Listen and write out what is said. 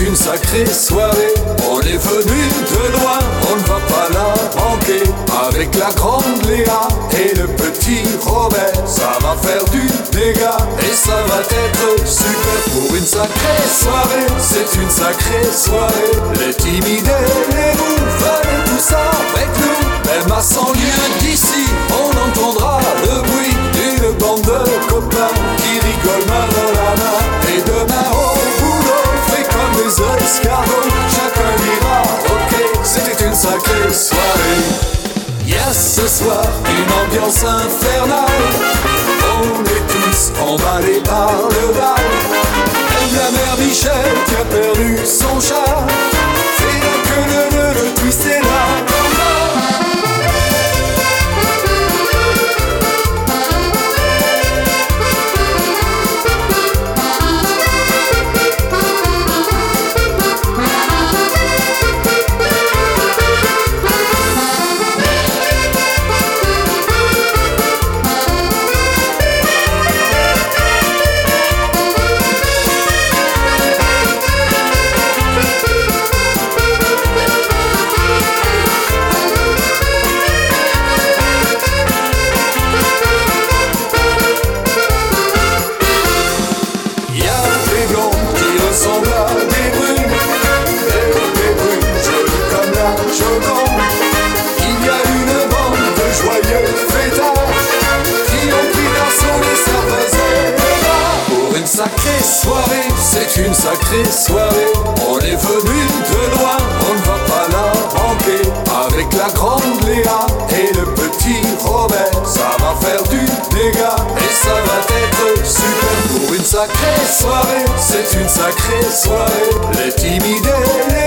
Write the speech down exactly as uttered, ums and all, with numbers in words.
une sacrée soirée. On est venu de loin, on ne va pas la manquer. Avec la grande Léa et le petit Robert, ça va faire du dégât et ça va être super. Pour une sacrée soirée, c'est une sacrée soirée. Les timides et les roues, venez tous avec nous. Même à cent lieues d'ici, on entendra le bruit d'une bande de copains qui rigolent main dans la main. Et demain au boulot, fait comme des escargots, chacun dira ok, c'était une sacrée soirée. Yes, ce soir, une ambiance infernale. On est tous emballés par le bal. Même la mère Michel qui a perdu son chat fait la queue, le nœud, le twist est là. Il y a une bande de joyeux fêtards qui ont pris d'assaut les serveuses et les bars. Pour une sacrée soirée, c'est une sacrée soirée. On est venu de loin, on ne va pas la manquer. Avec la grande Léa et le petit Robert, ça va faire du dégât et ça va être super. Pour une sacrée soirée, c'est une sacrée soirée. Les timides et les